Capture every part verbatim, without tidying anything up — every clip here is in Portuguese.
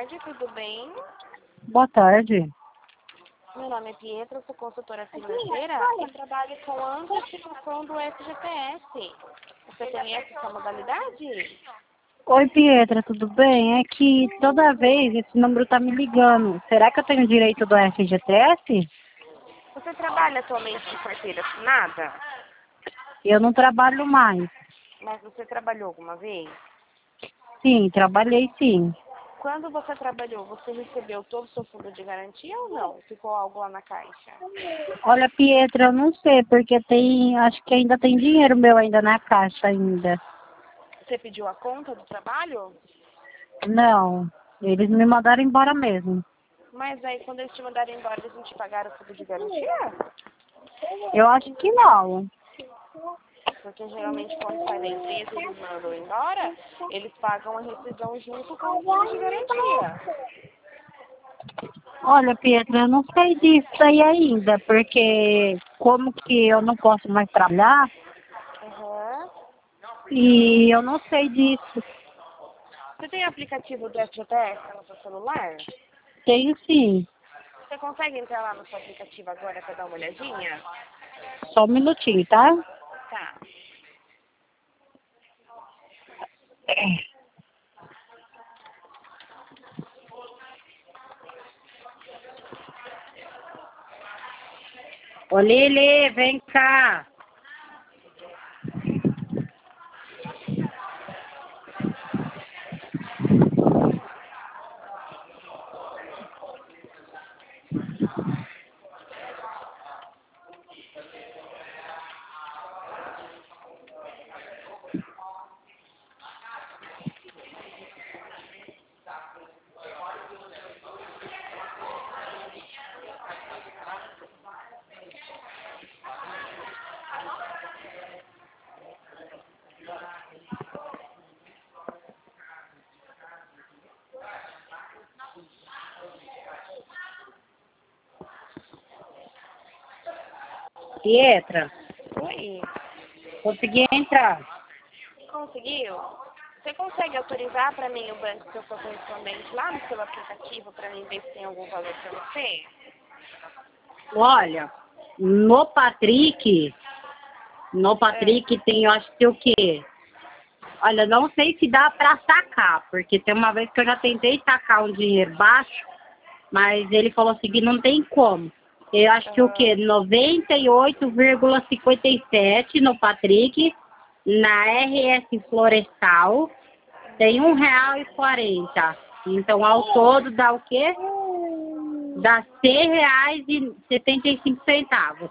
tarde, tudo bem? Boa tarde. Meu nome é Pietra, sou consultora financeira e trabalho com a antecipação do F G T S. Você conhece essa modalidade? Oi, Pietra, tudo bem? É que toda vez esse número tá me ligando. Será que eu tenho direito do F G T S? Você trabalha atualmente de carteira assinada? Eu não trabalho mais. Mas você trabalhou alguma vez? Sim, trabalhei sim. Quando você trabalhou, você recebeu todo o seu fundo de garantia ou não? Ficou algo lá na caixa? Olha, Pietra, eu não sei, porque tem, acho que ainda tem dinheiro meu ainda na caixa ainda. Você pediu a conta do trabalho? Não, eles me mandaram embora mesmo. Mas aí quando eles te mandaram embora, eles não te pagaram o fundo de garantia? Eu acho que não. Porque geralmente quando sai da empresa e eles mandam embora, eles pagam a rescisão junto com o fundo de garantia. Olha, Pietra, eu não sei disso aí ainda, porque como que eu não posso mais trabalhar Uhum. e eu não sei disso. Você tem aplicativo do F G T S no seu celular? Tenho sim. Você consegue entrar lá no seu aplicativo agora para dar uma olhadinha? Só um minutinho, tá? Tá. Ô, Lili, vem cá. Pietra, Oi. consegui entrar. Conseguiu? Você consegue autorizar para mim o banco que eu sou correspondente lá no seu aplicativo para mim ver se tem algum valor para você? Olha, no Patrick, no É. Patrick tem, eu acho que o quê? Olha, não sei se dá pra sacar, porque tem uma vez que eu já tentei sacar um dinheiro baixo, mas ele falou assim que não tem como. Eu acho que o quê? Aham. noventa e oito vírgula cinquenta e sete no Patrick, na R S Florestal, tem um real e quarenta. Então, ao todo, dá o quê? Dá seis reais e setenta e cinco centavos.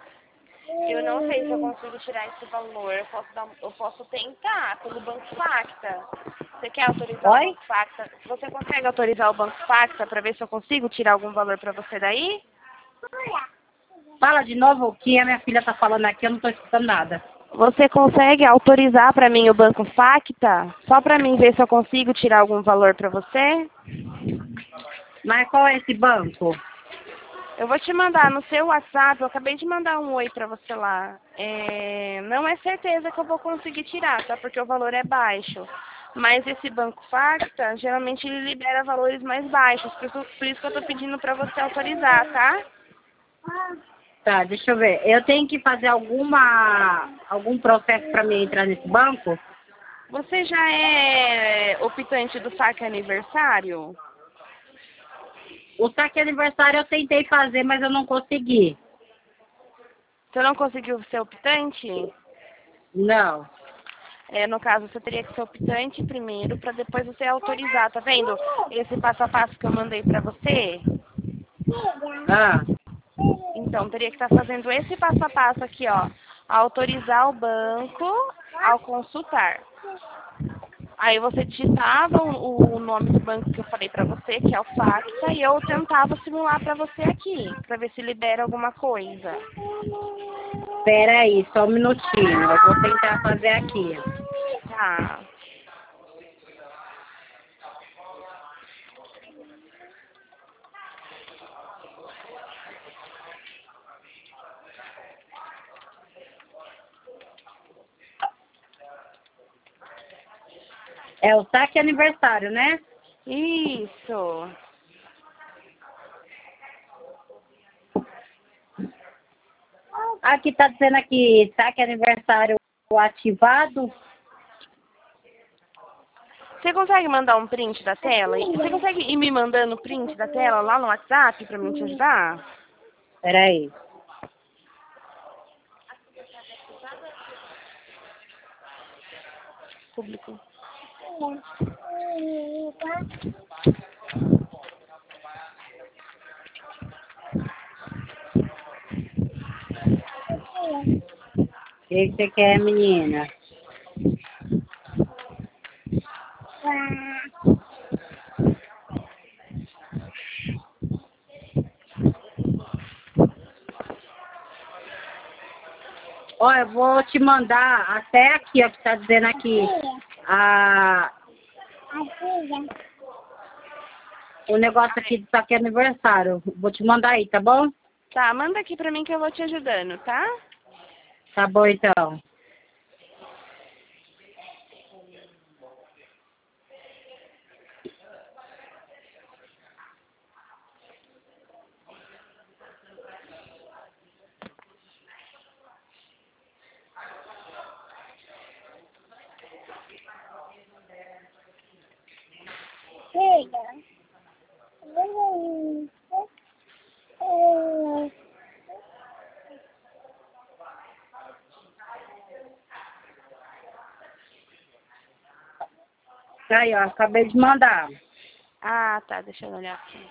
Eu não sei se eu consigo tirar esse valor. Eu posso, dar, eu posso tentar pelo Banco Facta. Você quer autorizar o Oi? Banco Facta? Você consegue autorizar o Banco Facta para ver se eu consigo tirar algum valor para você daí? Fala de novo o que a minha filha tá falando aqui, eu não tô escutando nada. Você consegue autorizar para mim o Banco Facta? Só para mim ver se eu consigo tirar algum valor para você? Mas qual é esse banco? Eu vou te mandar no seu WhatsApp, eu acabei de mandar um oi pra você lá. É, não é certeza que eu vou conseguir tirar, tá? Porque o valor é baixo. Mas esse Banco Facta, geralmente ele libera valores mais baixos. Por isso, por isso que eu tô pedindo pra você autorizar, tá? Tá, deixa eu ver. Eu tenho que fazer alguma algum processo para mim entrar nesse banco? Você já é optante do saque aniversário? O saque aniversário eu tentei fazer, mas eu não consegui. Você não conseguiu ser optante? Não. É, no caso, você teria que ser optante primeiro, para depois você autorizar, tá vendo? Esse passo a passo que eu mandei pra você. Ah, Então, teria que estar fazendo esse passo a passo aqui, ó. Autorizar o banco ao consultar. Aí você digitava o, o nome do banco que eu falei pra você, que é o Facta, e eu tentava simular pra você aqui, pra ver se libera alguma coisa. pera aí, só um minutinho. Eu vou tentar fazer aqui. Tá. É o saque aniversário, né? Isso. Aqui tá dizendo aqui, saque aniversário ativado. Você consegue mandar um print da tela? Você consegue ir me mandando o print da tela lá no WhatsApp pra mim te ajudar? Peraí. Público. O que que você quer, menina? Ó, eu vou te mandar até aqui, ó, que tá dizendo aqui. A... O negócio aqui do saque aniversário. Vou te mandar aí, tá bom? Tá, manda aqui pra mim que eu vou te ajudando, tá? Tá bom, então. Aí, ó, acabei de mandar. Ah, tá, deixa eu olhar aqui.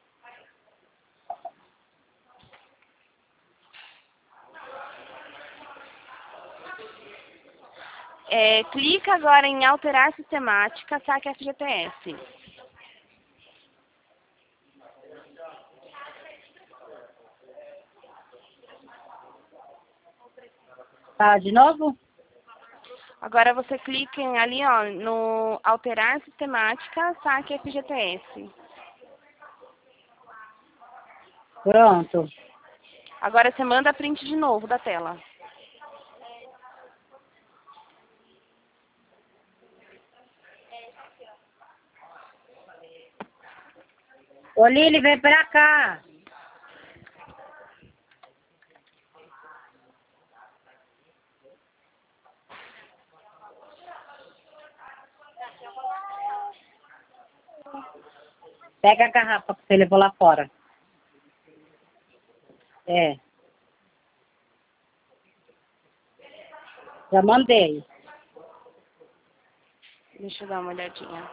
É, clica agora em alterar sistemática, saque F G T S. Tá, de novo? Agora você clica em, ali, ó, no alterar sistemática, saque F G T S. Pronto. Agora você manda print de novo da tela. Ô, Lili, vem pra cá. Pega a garrafa que você levou lá fora. É. Já mandei. Deixa eu dar uma olhadinha.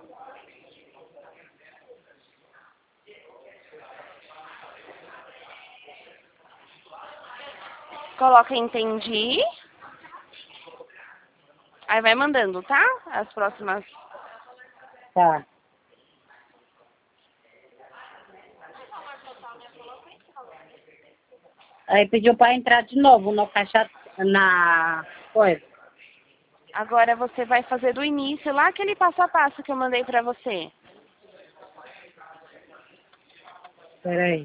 Coloca entendi. Aí vai mandando, tá? As próximas. Tá. Aí pediu pra entrar de novo no caixa, na coisa. Agora você vai fazer do início, lá aquele passo a passo que eu mandei pra você. Peraí.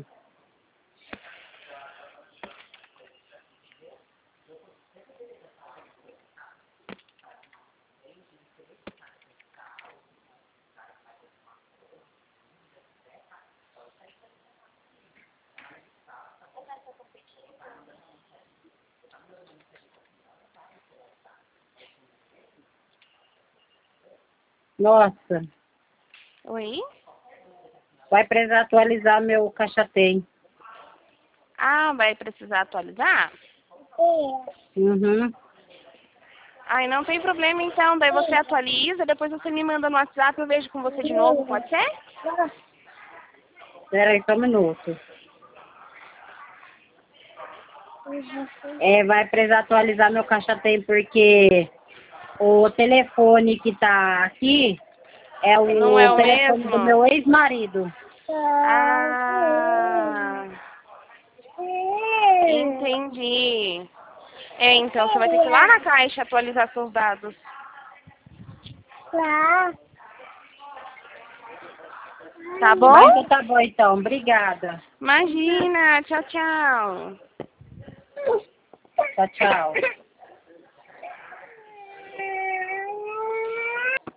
Nossa, Oi? vai precisar atualizar meu caixa tem. Ah, vai precisar atualizar? Uhum. Ai, não tem problema então. Daí você atualiza, depois você me manda no WhatsApp, eu vejo com você de novo, pode ser? Peraí, só um minuto. É, vai precisar atualizar meu caixa tem, porque o telefone que tá aqui é o Não é o telefone do mesmo? meu ex-marido. Ah, entendi. É, então você vai ter que ir lá na caixa atualizar seus dados. Tá bom? Mas tá bom então, obrigada. Imagina, tchau, tchau. Tchau, tchau.